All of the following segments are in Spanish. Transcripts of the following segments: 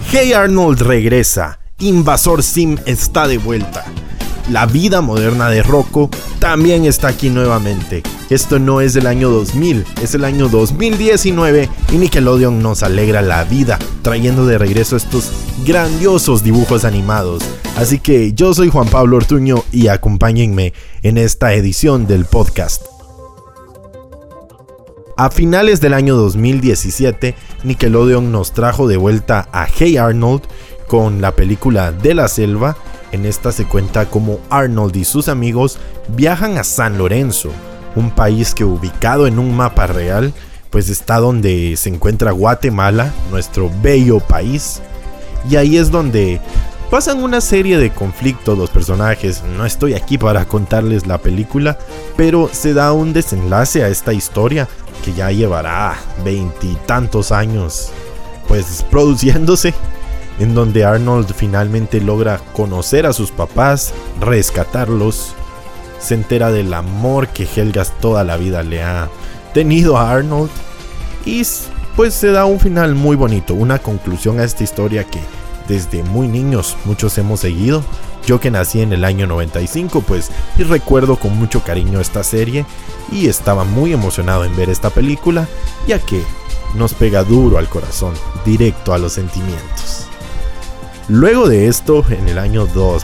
Hey Arnold regresa, Invasor Sim está de vuelta. La vida moderna de Rocco también está aquí nuevamente. Esto no es del año 2000, es el año 2019 y Nickelodeon nos alegra la vida trayendo de regreso estos grandiosos dibujos animados. Así que yo soy Juan Pablo Ortuño y acompáñenme en esta edición del podcast. A finales del año 2017, Nickelodeon nos trajo de vuelta a Hey Arnold con la película de la selva. En esta se cuenta cómo Arnold y sus amigos viajan a San Lorenzo, un país que ubicado en un mapa real, pues está donde se encuentra Guatemala, nuestro bello país. Y ahí es donde pasan una serie de conflictos los personajes. No estoy aquí para contarles la película, pero se da un desenlace a esta historia que ya llevará 20 y tantos años pues produciéndose, en donde Arnold finalmente logra conocer a sus papás, rescatarlos, se entera del amor que Helga toda la vida le ha tenido a Arnold y pues se da un final muy bonito, una conclusión a esta historia que desde muy niños muchos hemos seguido. Yo que nací en el año 95 pues y recuerdo con mucho cariño esta serie y estaba muy emocionado en ver esta película, ya que nos pega duro al corazón, directo a los sentimientos. Luego de esto, en el año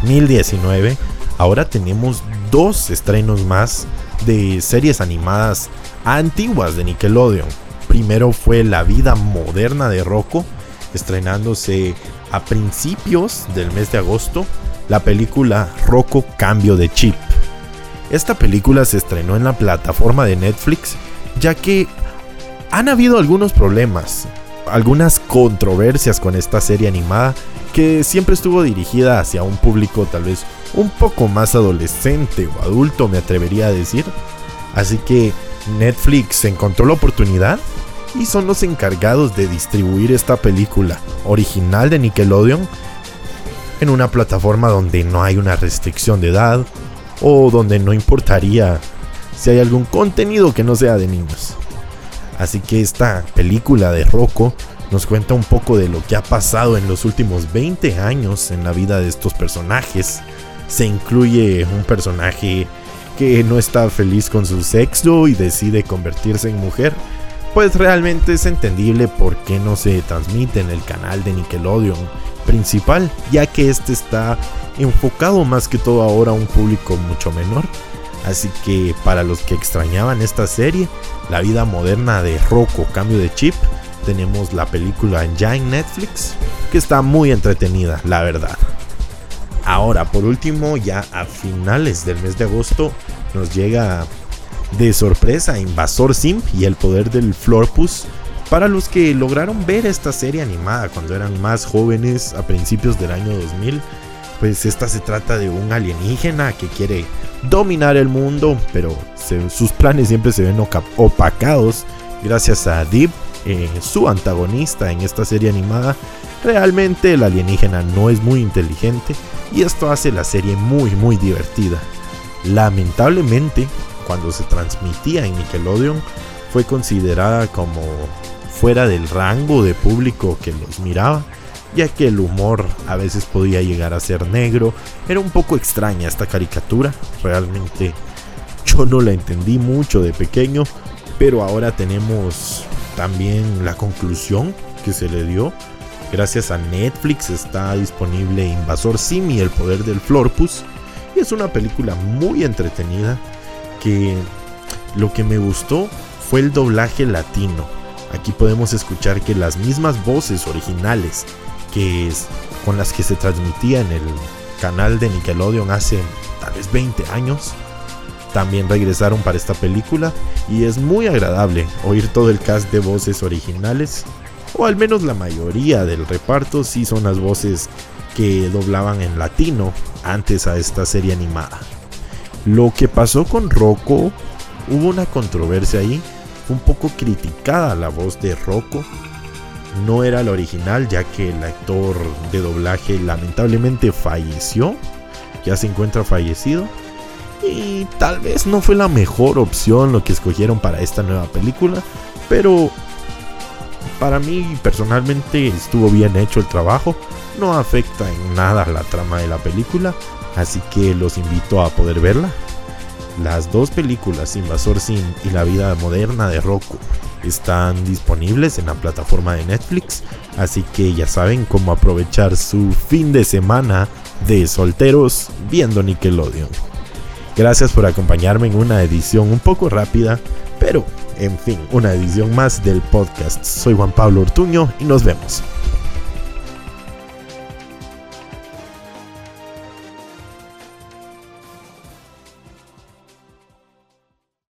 2019, ahora tenemos dos estrenos más de series animadas antiguas de Nickelodeon. Primero fue La vida moderna de Rocco, estrenándose a principios del mes de agosto, la película Rocco Cambio de Chip. Esta película se estrenó en la plataforma de Netflix, ya que han habido algunos problemas, algunas controversias con esta serie animada que siempre estuvo dirigida hacia un público tal vez un poco más adolescente o adulto, me atrevería a decir. Así que Netflix encontró la oportunidad y son los encargados de distribuir esta película original de Nickelodeon en una plataforma donde no hay una restricción de edad o donde no importaría si hay algún contenido que no sea de niños. Así que esta película de Rocco nos cuenta un poco de lo que ha pasado en los últimos 20 años en la vida de estos personajes. Se incluye un personaje que no está feliz con su sexo y decide convertirse en mujer. Pues realmente es entendible por qué no se transmite en el canal de Nickelodeon principal, ya que este está enfocado más que todo ahora a un público mucho menor. Así que para los que extrañaban esta serie, La vida moderna de Rocco Cambio de Chip, tenemos la película ya en Netflix, que está muy entretenida, la verdad. Ahora, por último, ya a finales del mes de agosto, nos llega de sorpresa Invasor Sim y el poder del Florpus. Para los que lograron ver esta serie animada cuando eran más jóvenes a principios del año 2000, pues esta se trata de un alienígena que quiere dominar el mundo, pero sus planes siempre se ven opacados gracias a Dib, su antagonista en esta serie animada. Realmente el alienígena no es muy inteligente y esto hace la serie muy divertida. Lamentablemente, cuando se transmitía en Nickelodeon, fue considerada como fuera del rango de público que los miraba, ya que el humor a veces podía llegar a ser negro. Era un poco extraña esta caricatura, realmente yo no la entendí mucho de pequeño, pero ahora tenemos también la conclusión que se le dio. Gracias a Netflix está disponible Invasor Sim y el poder del Florpus, y es una película muy entretenida que lo que me gustó fue el doblaje latino. Aquí podemos escuchar que las mismas voces originales con las que se transmitía en el canal de Nickelodeon hace tal vez 20 años, también regresaron para esta película, y es muy agradable oír todo el cast de voces originales, o al menos la mayoría del reparto sí son las voces que doblaban en latino antes a esta serie animada. Lo que pasó con Rocco, hubo una controversia ahí, fue un poco criticada la voz de Rocco. No era la original, ya que el actor de doblaje lamentablemente falleció, ya se encuentra fallecido, y tal vez no fue la mejor opción lo que escogieron para esta nueva película, pero Para mí personalmente estuvo bien hecho el trabajo, no afecta en nada la trama de la película, así que los invito a poder verla. Las dos películas, Invasor Sim y La vida moderna de Roku, están disponibles en la plataforma de Netflix, así que ya saben cómo aprovechar su fin de semana de solteros viendo Nickelodeon. Gracias por acompañarme en una edición un poco rápida, pero en fin, una edición más del podcast. Soy Juan Pablo Ortuño y nos vemos.